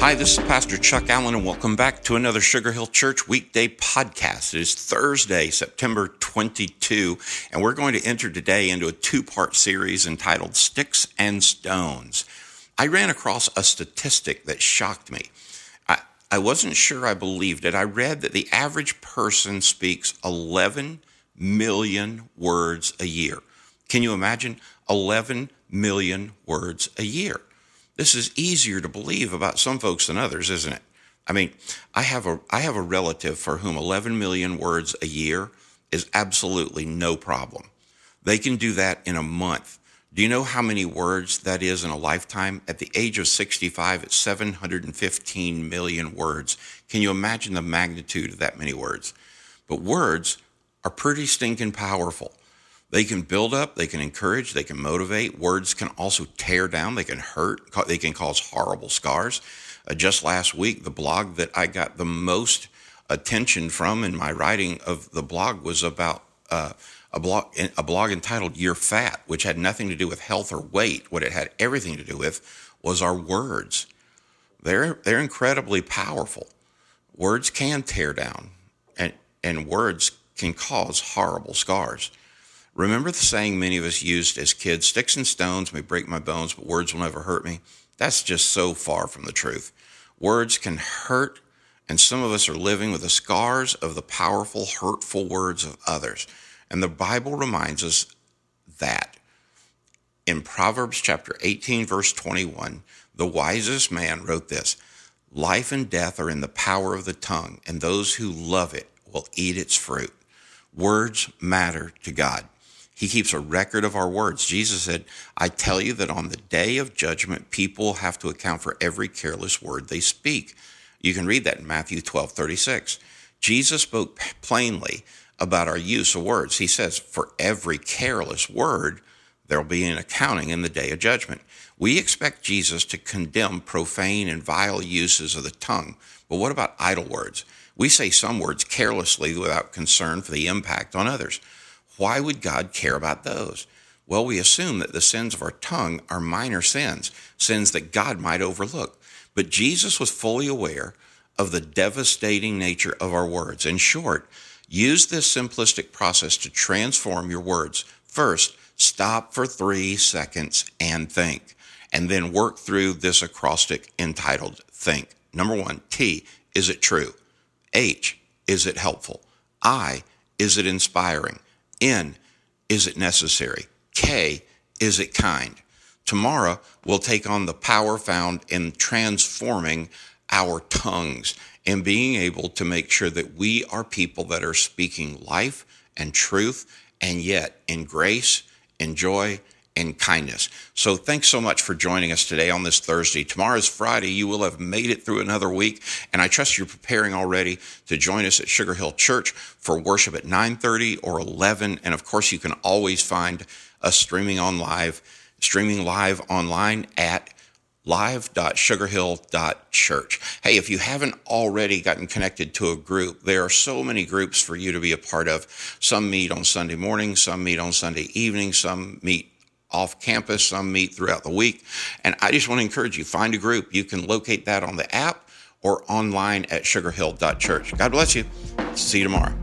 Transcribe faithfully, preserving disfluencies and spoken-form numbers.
Hi, this is Pastor Chuck Allen, and welcome back to another Sugar Hill Church weekday podcast. It is Thursday, September twenty-second, and we're going to enter today into a two-part series entitled Sticks and Stones. I ran across a statistic that shocked me. I, I wasn't sure I believed it. I read that the average person speaks eleven million words a year. Can you imagine? eleven million words a year. This is easier to believe about some folks than others, isn't it? I mean, I have a I have a relative for whom eleven million words a year is absolutely no problem. They can do that in a month. Do you know how many words that is in a lifetime? At the age of sixty-five, it's seven hundred fifteen million words. Can you imagine the magnitude of that many words? But words are pretty stinking powerful. They can build up, they can encourage, they can motivate. Words can also tear down, they can hurt, they can cause horrible scars. Uh, just last week, the blog that I got the most attention from in my writing of the blog was about uh, a blog a blog entitled You're Fat, which had nothing to do with health or weight. What it had everything to do with was our words. They're, they're incredibly powerful. Words can tear down, and, and words can cause horrible scars. Remember the saying many of us used as kids, sticks and stones may break my bones, but words will never hurt me? That's just so far from the truth. Words can hurt, and some of us are living with the scars of the powerful, hurtful words of others. And the Bible reminds us that. In Proverbs chapter eighteen, verse twenty-one, the wisest man wrote this, "Life and death are in the power of the tongue, and those who love it will eat its fruit." Words matter to God. He keeps a record of our words. Jesus said, "I tell you that on the day of judgment, people have to account for every careless word they speak." You can read that in Matthew twelve thirty-six. Jesus spoke plainly about our use of words. He says, for every careless word, there will be an accounting in the day of judgment. We expect Jesus to condemn profane and vile uses of the tongue. But what about idle words? We say some words carelessly without concern for the impact on others. Why would God care about those? Well, we assume that the sins of our tongue are minor sins, sins that God might overlook. But Jesus was fully aware of the devastating nature of our words. In short, use this simplistic process to transform your words. First, stop for three seconds and think, and then work through this acrostic entitled Think. Number one, T, is it true? H, is it helpful? I, is it inspiring? N, is it necessary? K, is it kind? Tomorrow, we'll take on the power found in transforming our tongues and being able to make sure that we are people that are speaking life and truth, and yet in grace, in joy, and kindness. So thanks so much for joining us today on this Thursday. Tomorrow's Friday. You will have made it through another week, and I trust you're preparing already to join us at Sugar Hill Church for worship at nine thirty or eleven. And of course, you can always find us streaming on live, streaming live online at live dot sugar hill dot church. Hey, if you haven't already gotten connected to a group, there are so many groups for you to be a part of. Some meet on Sunday morning, some meet on Sunday evening, some meet off campus, some meet throughout the week. And I just want to encourage you, find a group. You can locate that on the app or online at sugar hill dot church. God bless you. See you tomorrow.